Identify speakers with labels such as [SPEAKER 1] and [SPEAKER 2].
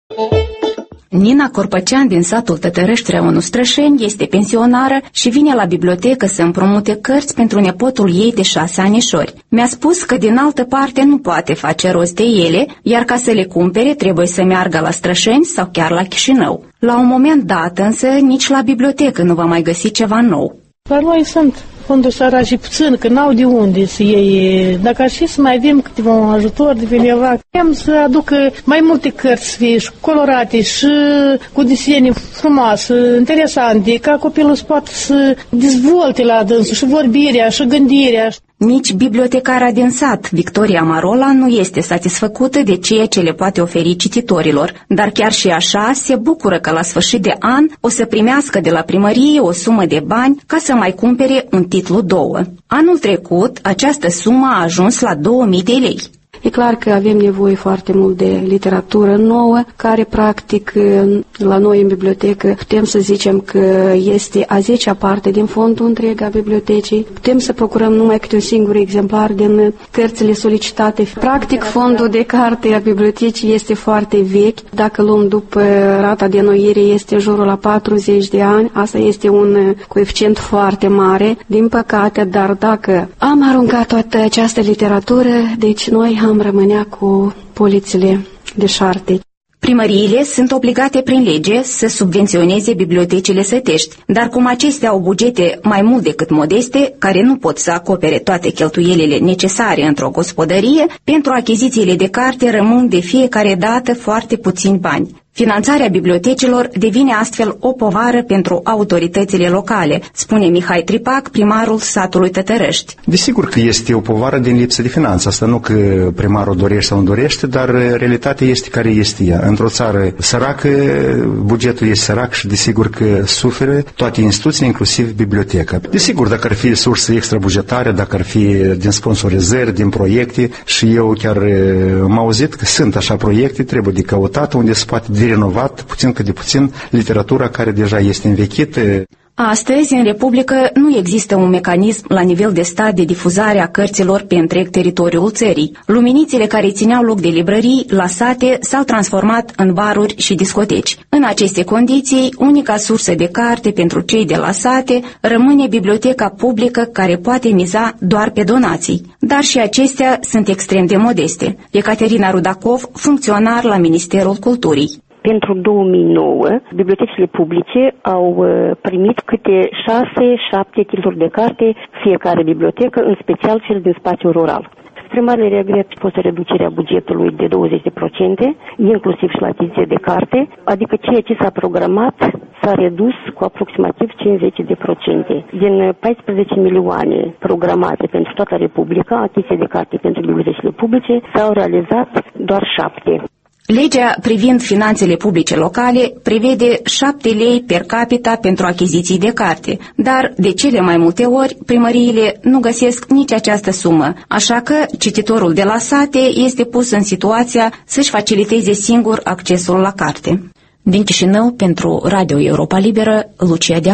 [SPEAKER 1] Nina Corpăcean din satul Tătărăști, Reonul Strășeni, este pensionară și vine la bibliotecă să împrumute cărți pentru nepotul ei de 6 anișori. Mi-a spus că din altă parte nu poate face rost de ele, iar ca să le cumpere trebuie să meargă la Strășeni sau chiar la Chișinău. La un moment dat însă nici la bibliotecă nu va mai găsi ceva nou.
[SPEAKER 2] La noi sunt fonduri săraci puțin, că n-au de unde să iei. Dacă ar fi să mai avem câteva ajutor de cineva, am să aducă mai multe cărți să fie și colorate și cu desene frumoase, interesante, ca copilul să poată să dezvolte la dânsul și vorbirea și gândirea.
[SPEAKER 1] Nici bibliotecara din sat, Victoria Marola, nu este satisfăcută de ceea ce le poate oferi cititorilor, dar chiar și așa se bucură că la sfârșit de an o să primească de la primărie o sumă de bani ca să mai cumpere un titlu 2. Anul trecut, această sumă a ajuns la 2000 de lei.
[SPEAKER 3] E clar că avem nevoie foarte mult de literatură nouă, care practic la noi în bibliotecă putem să zicem că este a 10-a parte din fondul întreg a bibliotecii. Putem să procurăm numai câte un singur exemplar din cărțile solicitate. Practic fondul de carte a bibliotecii este foarte vechi. Dacă luăm după rata de înnoire este în jurul la 40 de ani. Asta este un coeficient foarte mare, din păcate, dar dacă am aruncat toată această literatură, deci noi am rămânea cu polițele de șarte.
[SPEAKER 1] Primăriile sunt obligate prin lege să subvenționeze bibliotecile sătești, dar cum acestea au bugete mai mult decât modeste, care nu pot să acopere toate cheltuielile necesare într-o gospodărie, pentru achizițiile de carte rămân de fiecare dată foarte puțini bani. Finanțarea bibliotecilor devine astfel o povară pentru autoritățile locale, spune Mihai Tripac, primarul satului Tătărăști.
[SPEAKER 4] Desigur că este o povară din lipsă de finanță. Asta nu că primarul dorește sau nu dorește, dar realitatea este care este ea. Într-o țară săracă, bugetul este sărac și desigur că suferă toate instituțiile, inclusiv biblioteca. Desigur, dacă ar fi surse extrabugetare, dacă ar fi din sponsorizări, din proiecte, și eu chiar am auzit că sunt așa proiecte, trebuie de căutat, unde se poate renovat, puțin cât de puțin, literatura care deja este învechită.
[SPEAKER 1] Astăzi, în Republică, nu există un mecanism la nivel de stat de difuzare a cărților pe întreg teritoriul țării. Luminițele care țineau loc de librării la sate s-au transformat în baruri și discoteci. În aceste condiții, unica sursă de carte pentru cei de la sate rămâne biblioteca publică, care poate miza doar pe donații. Dar și acestea sunt extrem de modeste. Ecaterina Rudakov, funcționar la Ministerul Culturii.
[SPEAKER 5] Pentru 2009, bibliotecile publice au primit câte 6-7 titluri de carte fiecare bibliotecă, în special cel din spațiul rural. Spre mare regret a fost reducerea bugetului de 20%, inclusiv și la achiziție de carte, adică ceea ce s-a programat s-a redus cu aproximativ 50%. Din 14 milioane programate pentru toată Republica, achiziție de carte pentru bibliotecile publice, s-au realizat doar 7.
[SPEAKER 1] Legea privind finanțele publice locale prevede 7 lei per capita pentru achiziții de carte, dar de cele mai multe ori primăriile nu găsesc nici această sumă, așa că cititorul de la sate este pus în situația să-și faciliteze singur accesul la carte. Din Chișinău, pentru Radio Europa Liberă, Lucia Dea.